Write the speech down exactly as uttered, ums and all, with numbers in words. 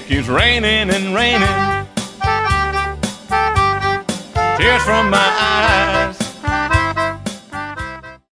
keeps raining and raining. Tears from my eyes.